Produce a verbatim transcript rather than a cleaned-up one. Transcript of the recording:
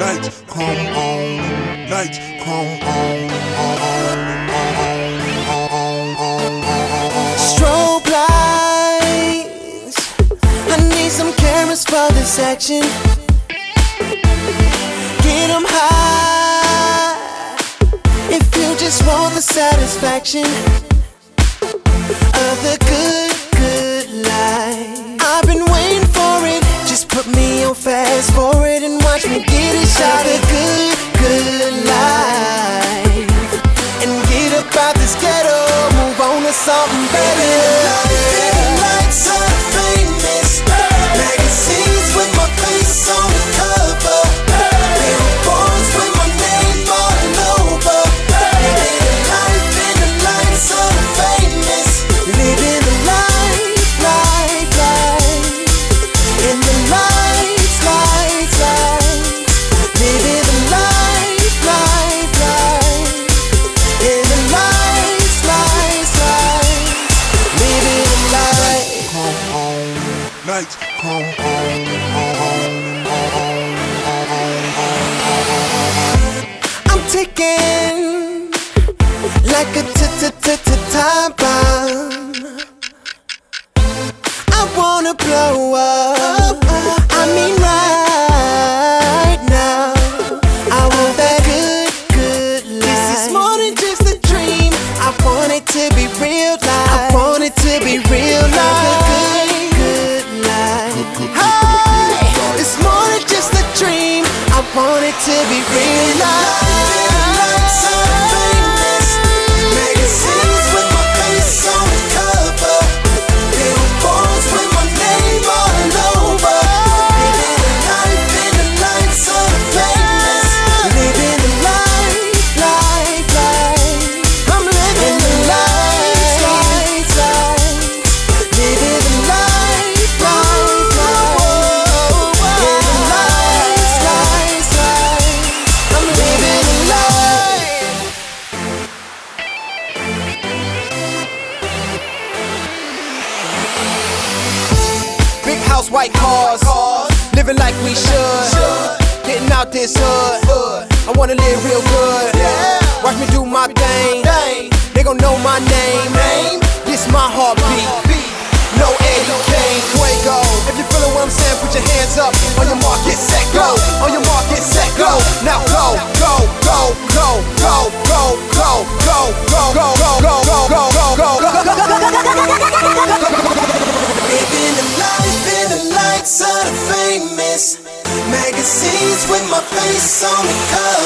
Lights come on, lights come on, on, on, on, on, on. Strobe lights, I need some cameras for this action. Get them high if you just want the satisfaction of the good, good life. I've been waiting for it, just put me on fast forward and watch me get a shot of good, good life. And get up out this ghetto, move on to something better. Lights are famous, magazines with my face on the cover, billboards with my name all over. Living the life in the lights are famous. Living the life, life, life. In the lights, lights, lights. Living the life, life, life. In the lights, lights, lights. Living the life. Come on, lights come on, on, on, on, on. I'm ticking like a t-t-t-t-time bomb. I wanna blow up, I mean right now. I want that good, good life. This is more than just a dream. I want it to be real life. I want it to be real life. Good, good life. Hey, it's more than just a dream. I want it to be real life. Lights are famous, magazines with my face on the cover, billboards with my name all over. Living the life in the lights are famous. Living the life, life, life. I'm living the life, life, life. Living the life, life, life. In the lights, lights, lights. I'm living the life. Big house, white cars, living like we should. Getting out this hood, I wanna live real good. Watch me do my thing, they gon' know my name. This my heartbeat, no Eddie Kane. Fuego. If you feelin' what I'm saying, put your hands up. On your mark, get set, go. On your mark, get set, go. Now go, go, go, go, go, go, go, go, go, go, go, go, go, go, go. Living the life in the lights of the famous, magazines with my face on the cover.